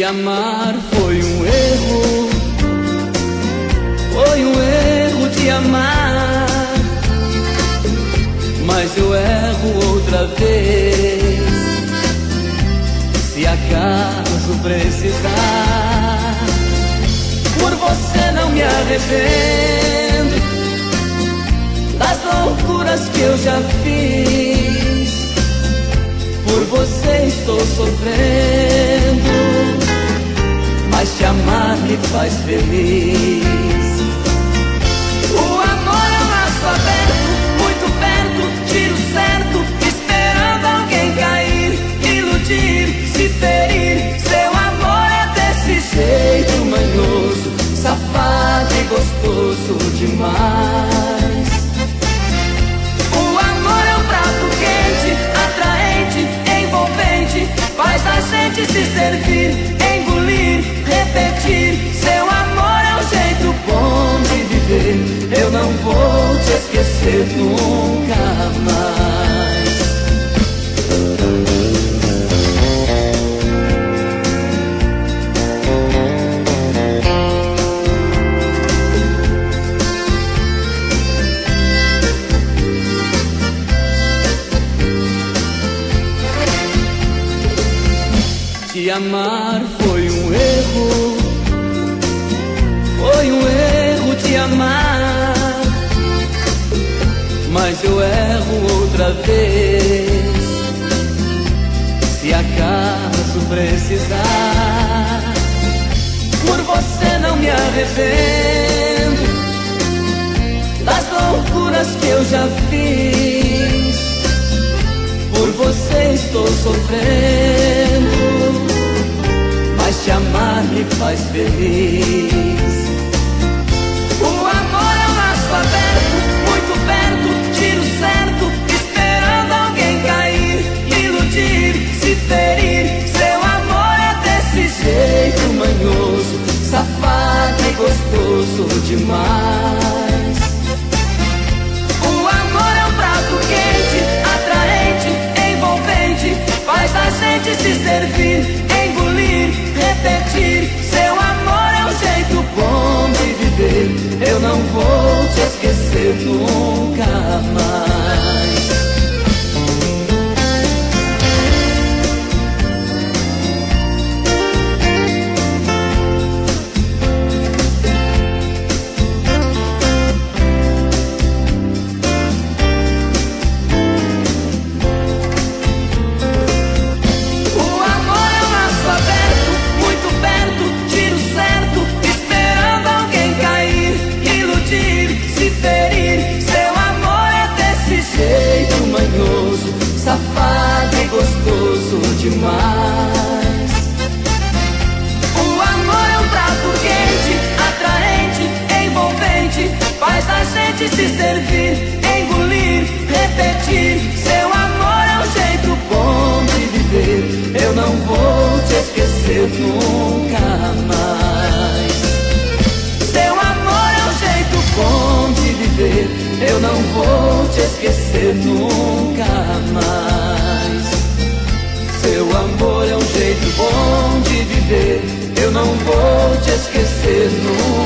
Te amar foi um erro, foi um erro te amar, mas eu erro outra vez, se acaso precisar. Por você não me arrependo das loucuras que eu já fiz, por você estou sofrendo, mas te amar me faz feliz. O amor é um laço aberto, muito perto, tiro certo, esperando alguém cair, iludir, se ferir. Seu amor é desse jeito manhoso, safado e gostoso demais. O amor é um prato quente, atraente, envolvente, faz a gente se servir, engolir, repetir. Seu amor é um jeito bom de viver, eu não vou te esquecer nunca mais. Te amar foi um erro, foi um erro te amar, mas eu erro outra vez, se acaso precisar. Por você não me arrependo das loucuras que eu já fiz, por você estou sofrendo, mas te amar me faz feliz. O amor é um laço aberto, muito perto, tiro certo, esperando alguém cair, iludir, se ferir. Seu amor é desse jeito manhoso, safado e gostoso demais. O amor é um prato quente, atraente, envolvente, faz a gente se servir, engolir, repetir. Seu amor é um jeito bom de viver, eu não vou te esquecer nunca mais. Safado e gostoso demais. O amor é um prato quente, atraente, envolvente, faz a gente se servir, engolir, repetir. Seu amor é um jeito bom de viver, eu não vou te esquecer nunca mais. Seu amor é um jeito bom de viver, eu não vou te esquecer nunca mais. Seu amor é um jeito bom de viver, eu não vou te esquecer nunca.